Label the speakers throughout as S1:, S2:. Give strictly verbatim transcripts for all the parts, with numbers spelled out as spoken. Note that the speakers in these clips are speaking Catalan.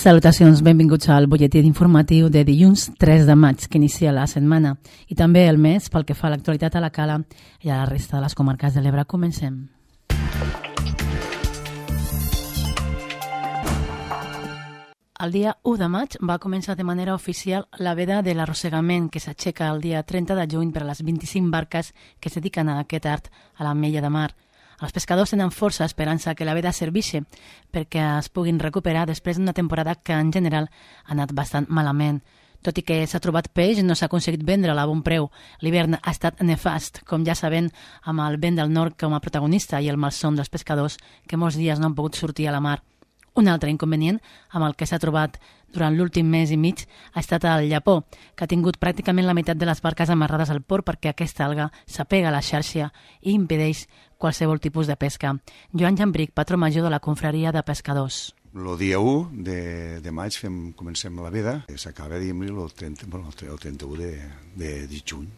S1: Salutacions, benvinguts al butlletí informatiu de dilluns tres de maig, que inicia la setmana, i també el mes pel que fa a l'actualitat a la Cala i a la resta de les comarques de l'Ebre. Comencem. El dia u de maig va començar de manera oficial la veda de l'arrossegament, que s'aixeca el dia trenta de juny per a les vint-i-cinc barques que es dediquen a aquest art a l'Ametlla de Mar. Els pescadors tenen força esperança que la veda serveixi perquè es puguin recuperar després d'una temporada que en general ha anat bastant malament. Tot i que s'ha trobat peix, no s'ha aconseguit vendre a bon preu. L'hivern ha estat nefast, com ja sabem, amb el vent del nord com a protagonista i el malson dels pescadors, que molts dies no han pogut sortir a la mar. Un altre inconvenient amb el que s'ha trobat durant l'últim mes i mig ha estat el llapó, que ha tingut pràcticament la meitat de les barques amarrades al port perquè aquesta alga s'apega a la xarxa i impedeix qualsevol tipus de pesca. Joan Jambric, patró major de la confraria de pescadors.
S2: El dia u de, de maig fem, comencem la veda, s'acaba diguem-li el, trenta, bueno, el trenta-u de, de, de juny.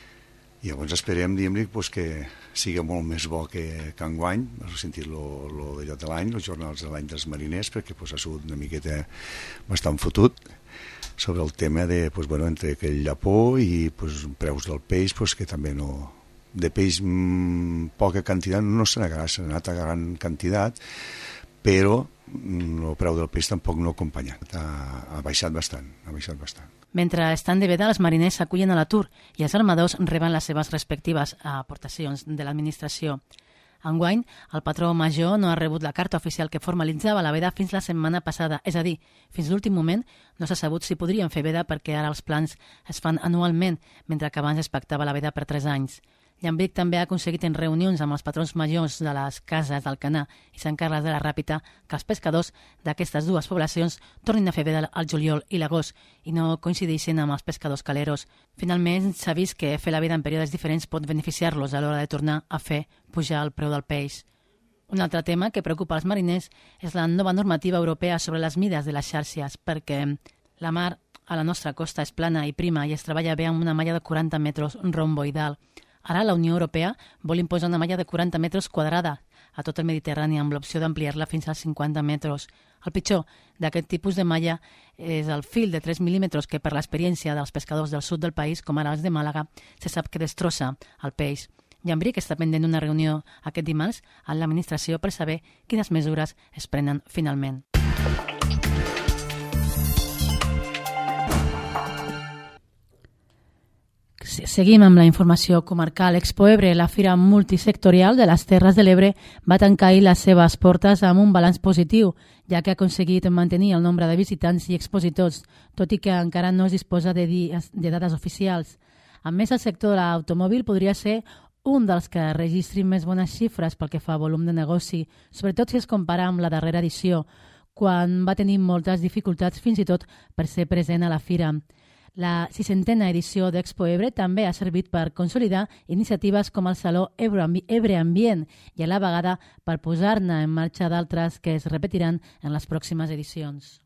S2: I llavors esperem, diguem-li, pues, que sigui molt més bo que, que enguany, has sentit lo, lo d'allò de l'any, els jornals de l'any dels mariners, perquè pues, ha sigut una miqueta bastant fotut sobre el tema de, pues, bueno, entre aquell llapó i pues, preus del peix, pues, que també no... De peix mmm, poca quantitat, no se n'ha s'ha anat a gran quantitat, però el preu del peix tampoc no ha acompanyat, ha, ha baixat bastant, ha baixat bastant.
S1: Mentre estan de veda, els mariners s'acullen a l'atur i els armadors reben les seves respectives aportacions de l'administració. Enguany, el patró major no ha rebut la carta oficial que formalitzava la veda fins la setmana passada, és a dir, fins l'últim moment no s'ha sabut si podrien fer veda perquè ara els plans es fan anualment, mentre que abans es pactava la veda per tres anys. Llambric també ha aconseguit en reunions amb els patrons majors de les cases d'Alcanar i Sant Carles de la Ràpita que els pescadors d'aquestes dues poblacions tornin a fer veda al juliol i l'agost i no coincideixin amb els pescadors caleros. Finalment, s'ha vist que fer la veda en períodes diferents pot beneficiar-los a l'hora de tornar a fer pujar el preu del peix. Un altre tema que preocupa els mariners és la nova normativa europea sobre les mides de les xarxes, perquè la mar a la nostra costa és plana i prima i es treballa bé amb una malla de quaranta metres romboidal. Ara la Unió Europea vol imposar una malla de quaranta metres quadrada a tot el Mediterrani amb l'opció d'ampliar-la fins als cinquanta metres. El pitjor d'aquest tipus de malla és el fil de tres mil·límetres que per l'experiència dels pescadors del sud del país, com ara els de Màlaga, se sap que destrossa el peix. Jambric està pendent d'una reunió aquest dimarts amb l'administració per saber quines mesures es prenen finalment. Seguim amb la informació comarcal. Expo Ebre, la fira multisectorial de les Terres de l'Ebre, va tancar ahir les seves portes amb un balanç positiu, ja que ha aconseguit mantenir el nombre de visitants i expositors, tot i que encara no es disposa de, dies, de dades oficials. A més, el sector de l'automòbil podria ser un dels que registri més bones xifres pel que fa a volum de negoci, sobretot si es compara amb la darrera edició, quan va tenir moltes dificultats fins i tot per ser present a la fira. La sisena edició d'Expo Ebre també ha servit per consolidar iniciatives com el Saló Ebre Ambient i a la vegada per posar-ne en marxa d'altres que es repetiran en les pròximes edicions.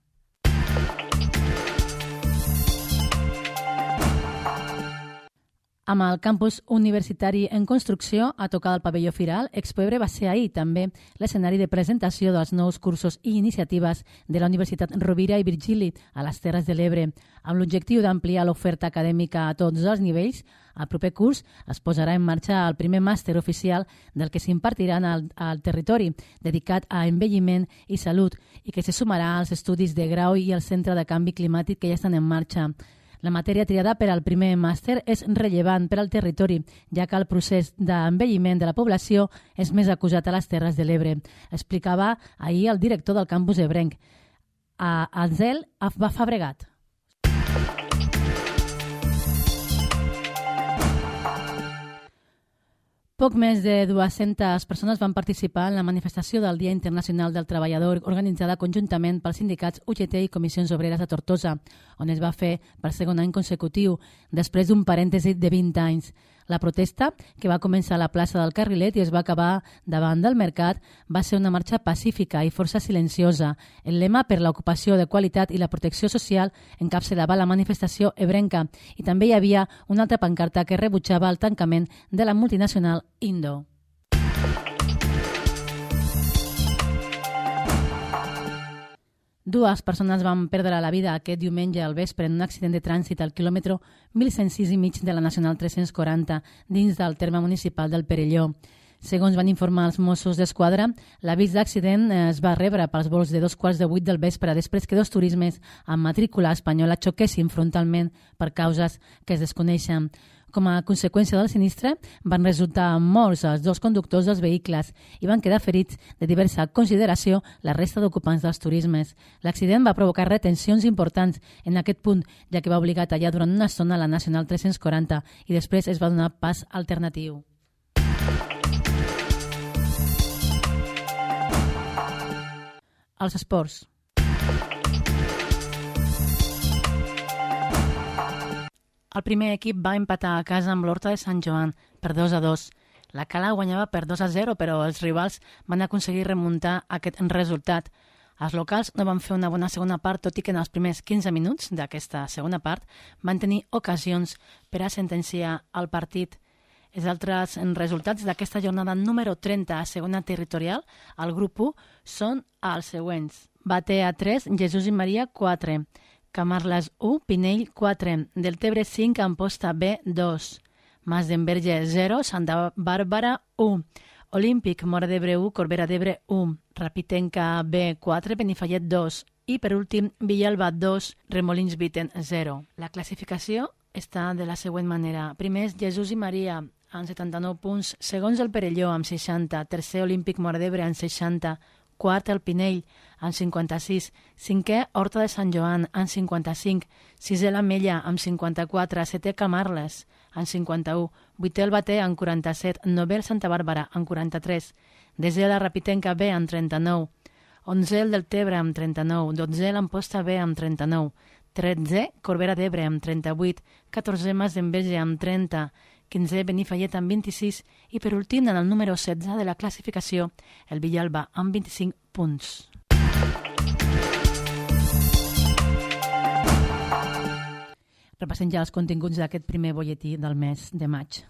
S1: Amb el campus universitari en construcció a tocar del pavelló Firal, Expo Ebre va ser ahir també l'escenari de presentació dels nous cursos i iniciatives de la Universitat Rovira i Virgili a les Terres de l'Ebre. Amb l'objectiu d'ampliar l'oferta acadèmica a tots els nivells, el proper curs es posarà en marxa el primer màster oficial del que s'impartirà al, al territori, dedicat a envelliment i salut, i que se sumarà als estudis de grau i al centre de canvi climàtic que ja estan en marxa. La matèria triada per al primer màster és rellevant per al territori, ja que el procés d'envelliment de la població és més acusat a les Terres de l'Ebre. Explicava ahir el director del campus ebrenc, a Ansel Fabregat. Poc més de dues-centes persones van participar en la manifestació del Dia Internacional del Treballador organitzada conjuntament pels sindicats U G T i Comissions Obreres a Tortosa, on es va fer per segon any consecutiu, després d'un parèntesi de vint anys. La protesta, que va començar a la plaça del Carrilet i es va acabar davant del mercat, va ser una marxa pacífica i força silenciosa. El lema per l'ocupació de qualitat i la protecció social encapçalava la manifestació ebrenca i també hi havia una altra pancarta que rebutjava el tancament de la multinacional Indo. Dues persones van perdre la vida aquest diumenge al vespre en un accident de trànsit al quilòmetre mil cent sis i mig de la Nacional tres-cents quaranta dins del terme municipal del Perelló. Segons van informar els Mossos d'Esquadra, l'avís d'accident es va rebre pels vols de dos quarts de vuit del vespre després que dos turismes amb matrícula espanyola xoquessin frontalment per causes que es desconeixen. Com a conseqüència del sinistre, van resultar morts els dos conductors dels vehicles i van quedar ferits de diversa consideració la resta d'ocupants dels turismes. L'accident va provocar retencions importants en aquest punt, ja que va obligar a tallar durant una estona la Nacional tres-cents quaranta i després es va donar pas alternatiu. Els esports. El primer equip va empatar a casa amb l'Horta de Sant Joan per dos a dos. La Cala guanyava per dos a zero, però els rivals van aconseguir remuntar aquest resultat. Els locals no van fer una bona segona part, tot i que en els primers quinze minuts d'aquesta segona part van tenir ocasions per a sentenciar el partit. Els altres resultats d'aquesta jornada número trenta a segona territorial, al grup u, són els següents. Batea tres, Jesús i Maria quatre. Camarles u, Pinell quatre, Deltebre cinc, Amposta B dos, Mas d'Enverge zero, Santa Bàrbara u, Olímpic Móra d'Ebre u, Corbera d'Ebre u, Rapitenca B quatre, Benifallet dos i per últim Villalba dos, Remolins Viten zero. La classificació està de la següent manera. Primer és Jesús i Maria amb setanta-nou punts, segons el Perelló amb seixanta, tercer Olímpic Móra d'Ebre amb seixanta, quart el Pinell, amb cinquanta-sis, cinquè Horta de Sant Joan, amb cinquanta-cinc, sisè l'Ametlla, amb cinquanta-quatre, setè Camarles, amb cinquanta-u, vuitè el Bater, amb quaranta-set, novè el Santa Bàrbara, amb quaranta-tres, desè la Rapitenca B, amb trenta-nou, onzè el Deltebre, amb trenta-nou, dotzè l'Amposta B, amb trenta-nou, tretzè Corbera d'Ebre, amb trenta-vuit, catorzè Mas d'Enveja, amb trenta, quinzè Benifallet amb vint-i-sis i per últim en el número setze de la classificació el Villalba amb vint-i-cinc punts. Repassem ja els continguts d'aquest primer bolletí del mes de maig.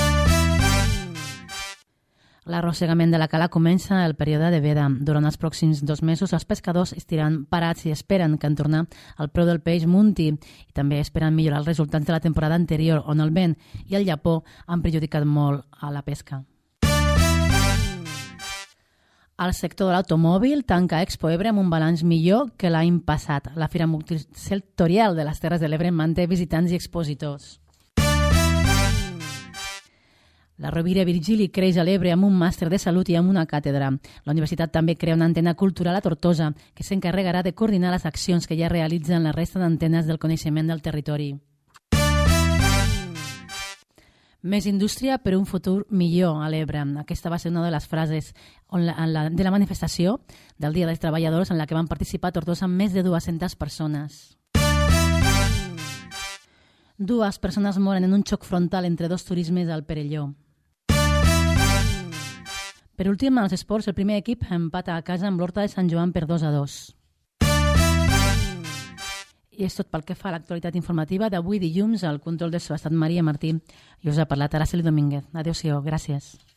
S1: L'arrossegament de la cala comença el període de veda. Durant els pròxims dos mesos els pescadors estiran parats i esperen que en tornar el preu del peix munti i també esperen millorar els resultats de la temporada anterior on el vent i el Japó han perjudicat molt a la pesca. El sector de l'automòbil tanca Expo Ebre amb un balanç millor que l'any passat. La Fira Multisectorial de les Terres de l'Ebre manté visitants i expositors. La Rovira Virgili creix a l'Ebre amb un màster de salut i amb una càtedra. La universitat també crea una antena cultural a Tortosa, que s'encarregarà de coordinar les accions que ja realitzen la resta d'antenes del coneixement del territori. Més indústria per un futur millor a l'Ebre. Aquesta va ser una de les frases on la, la, de la manifestació del Dia dels Treballadors en la que van participar a Tortosa més de dues-centes persones. Dues persones moren en un xoc frontal entre dos turismes al Perelló. Per últim, als esports, el primer equip empata a casa amb l'Horta de Sant Joan per dos a dos. I és tot pel que fa a l'actualitat informativa d'avui dilluns. Al control de so ha estat Maria Martí i us ha parlat Araceli Domínguez. Adéu-siau, gràcies.